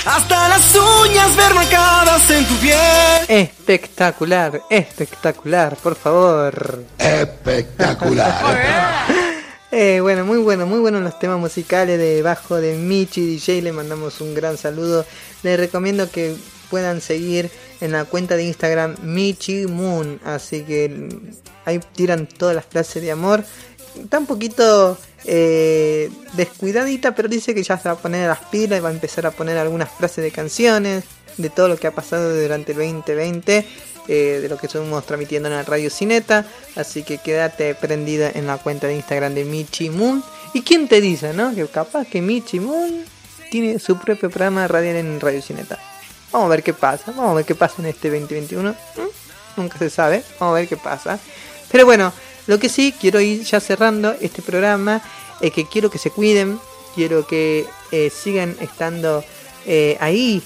hasta las uñas ver marcadas en tu piel. Espectacular, espectacular, por favor. Espectacular. Bueno, muy buenos los temas musicales de bajo de Michi DJ. Le mandamos un gran saludo. Les recomiendo que puedan seguir en la cuenta de Instagram Michi Moon. Así que ahí tiran todas las frases de amor. Está un poquito descuidadita, pero dice que ya se va a poner a las pilas y va a empezar a poner algunas frases de canciones de todo lo que ha pasado durante el 2020, de lo que estuvimos transmitiendo en la Radio Cineta. Así que quédate prendida en la cuenta de Instagram de Michi Moon. ¿Y quién te dice, no? Que capaz que Michi Moon tiene su propio programa radial en Radio Cineta. Vamos a ver qué pasa, en este 2021. Nunca se sabe, vamos a ver qué pasa. Pero bueno, lo que sí, quiero ir ya cerrando este programa, es que quiero que se cuiden, quiero que sigan estando ahí,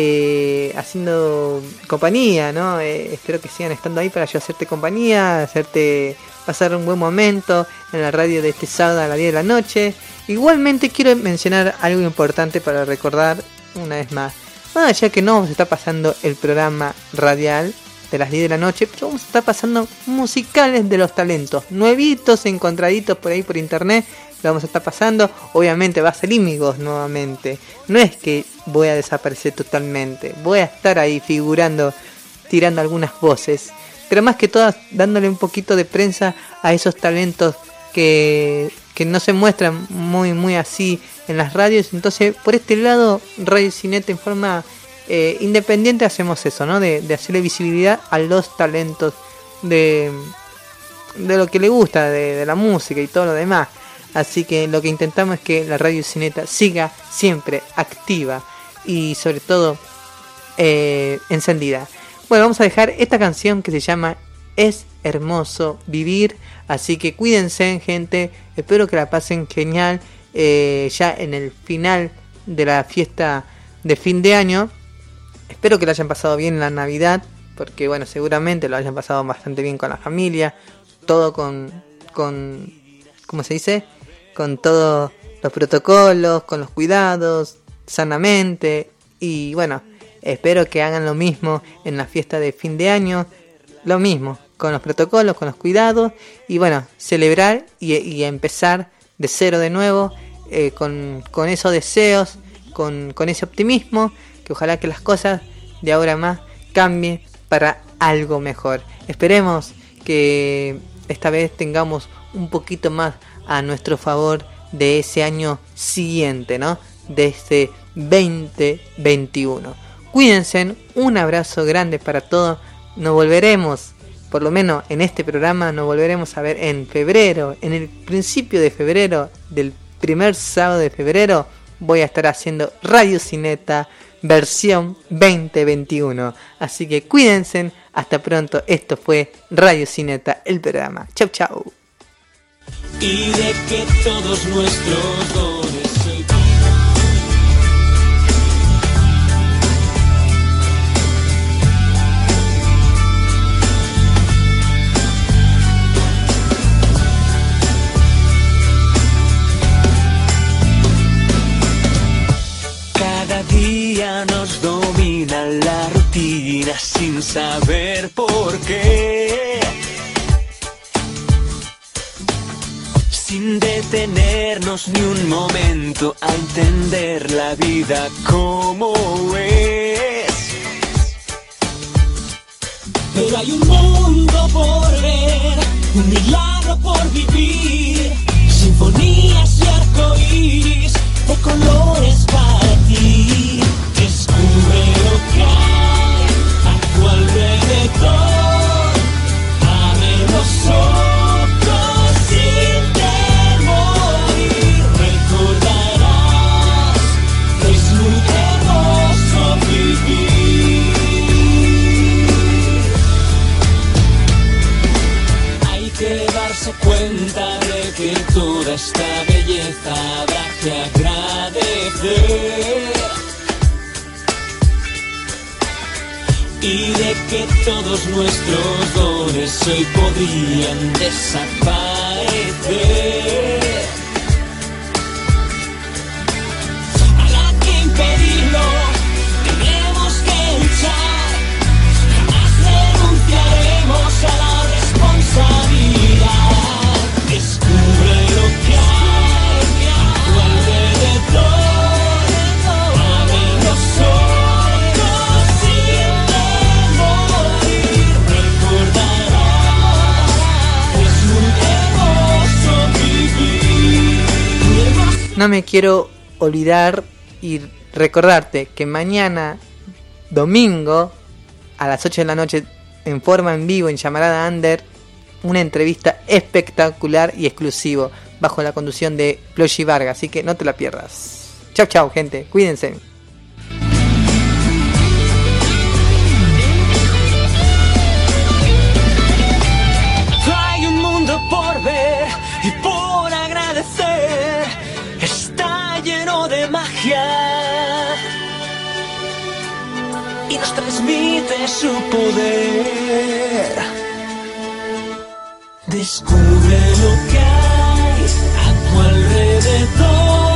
haciendo compañía, ¿no? Espero que sigan estando ahí para yo hacerte compañía, hacerte pasar un buen momento en la radio de este sábado a las 10 de la noche. Igualmente quiero mencionar algo importante para recordar una vez más. Ya que no vamos a estar pasando el programa radial de las 10 de la noche, pero vamos a estar pasando musicales de los talentos, nuevitos, encontraditos por ahí por internet, lo vamos a estar pasando. Obviamente va a salir mi voz nuevamente, no es que voy a desaparecer totalmente, voy a estar ahí figurando, tirando algunas voces, pero más que todas dándole un poquito de prensa a esos talentos que no se muestran muy así en las radios. Entonces por este lado Radio Cineta en forma independiente hacemos eso, ¿no? De hacerle visibilidad a los talentos de lo que le gusta, de la música y todo lo demás. Así que lo que intentamos es que la Radio Cineta siga siempre activa y sobre todo encendida. Bueno, vamos a dejar esta canción que se llama Es Hermoso Vivir. Así que cuídense, gente, espero que la pasen genial ya en el final de la fiesta de fin de año. Espero que lo hayan pasado bien en la Navidad, porque bueno, seguramente lo hayan pasado bastante bien con la familia, todo con ¿cómo se dice? Con todos los protocolos, con los cuidados, sanamente. Y bueno, espero que hagan lo mismo en la fiesta de fin de año, lo mismo, con los protocolos, con los cuidados, y bueno, celebrar y empezar de cero de nuevo, con esos deseos, con ese optimismo, que ojalá que las cosas de ahora más cambien para algo mejor. Esperemos que esta vez tengamos un poquito más a nuestro favor de ese año siguiente, ¿no? De este 2021. Cuídense, un abrazo grande para todos. Nos volveremos, por lo menos en este programa, nos volveremos a ver en febrero, en el principio de febrero, del primer sábado de febrero. Voy a estar haciendo Radio Cineta versión 2021. Así que cuídense, hasta pronto. Esto fue Radio Cineta, el programa. Chau, chau. Y de que todos nuestros dones cada día nos domina la rutina sin saber por qué. Sin detenernos ni un momento a entender la vida como es. Pero hay un mundo por ver, un milagro por vivir, sinfonías y arcoíris de colores para ti. Descubre lo que hay a tu alrededor, abre los ojos. Cuenta de que toda esta belleza habrá que agradecer y de que todos nuestros dones hoy podrían desaparecer. Habrá que impedirlo, no me quiero olvidar y recordarte que mañana, domingo, a las 8 de la noche, en forma en vivo en Llamarada Under, una entrevista espectacular y exclusivo bajo la conducción de Ploshi Vargas, así que no te la pierdas. Chau chau gente, cuídense. Hay un mundo por ver y por agradecer, está lleno de magia y nos transmite su poder. Descubre lo que hay a tu alrededor.